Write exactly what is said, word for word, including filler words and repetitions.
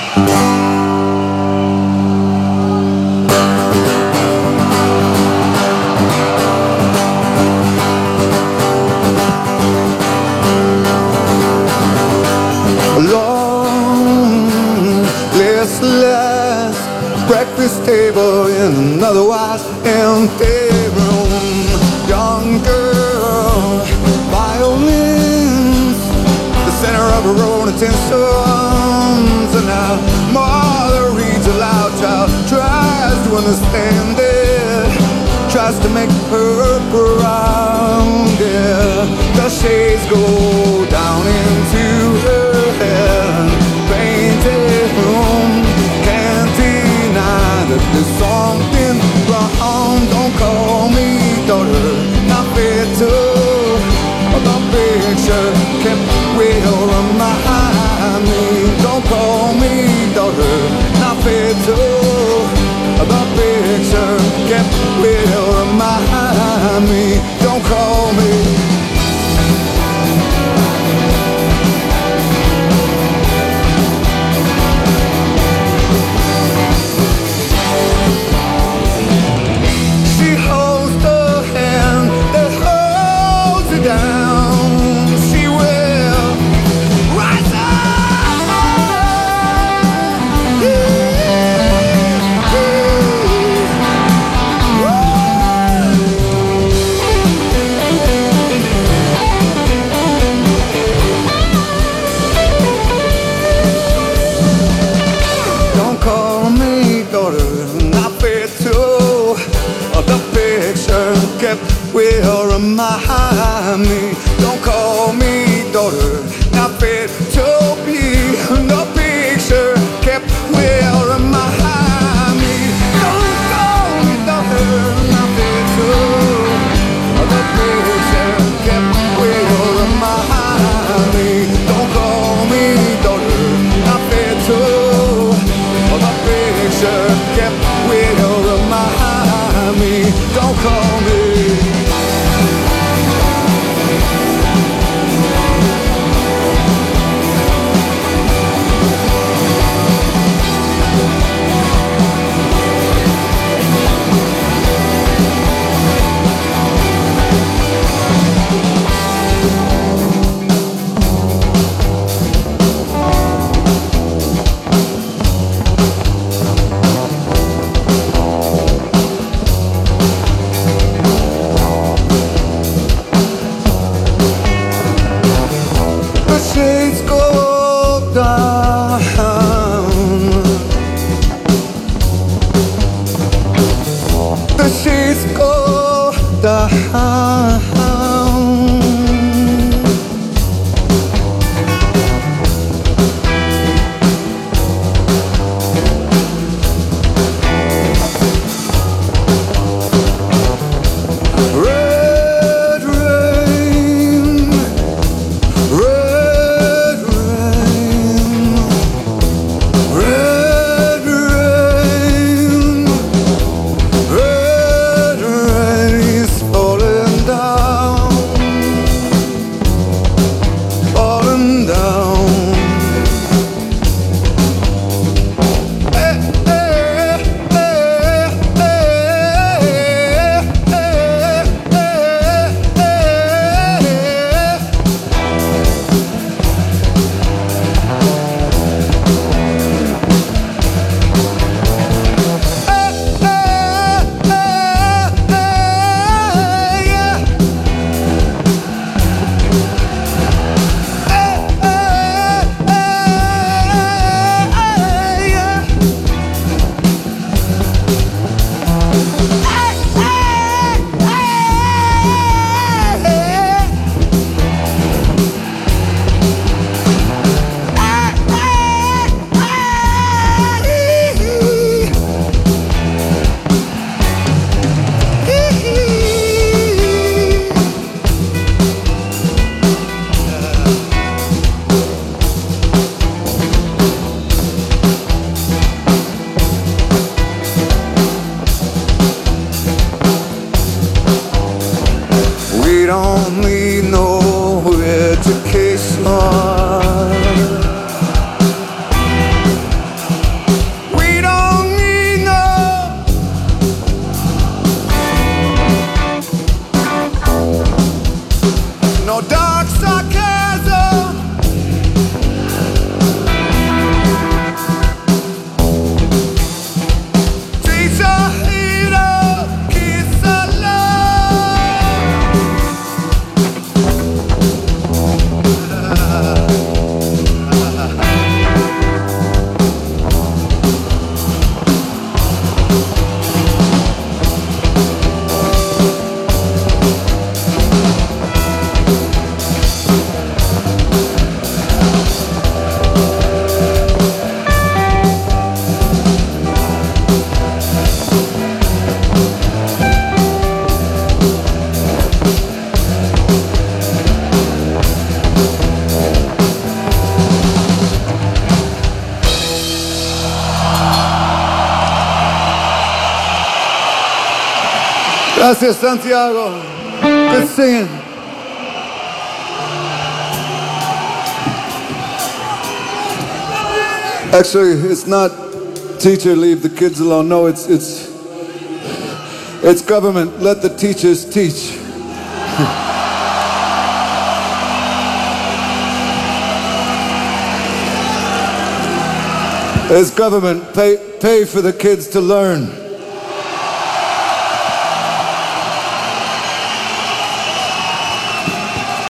Long, listless breakfast table in an otherwise empty room. Young girl, violins, the center of her own attentions. And now mother reads aloud, child tries to understand it, tries to make her proud, yeah. The shades go down into her head, painted room, can't deny that there's something wrong. Don't call me daughter, not fit to the picture kept will remind me. Don't call me daughter, not fit to the picture kept will remind me. Don't call me. She holds the hand that holds her down. She will rise up. Don't call me daughter, not fit to the picture kept will remind me. Don't call me daughter, not fit to be the picture kept will remind me. Don't call me daughter, not fit to the picture kept will remind me. Don't call me daughter, not fit to the picture kept will remind me. Don't call me. Gracias, Santiago. Good singing. Actually, it's not teacher leave the kids alone. No, it's it's it's government. Let the teachers teach. It's government. Pay pay for the kids to learn.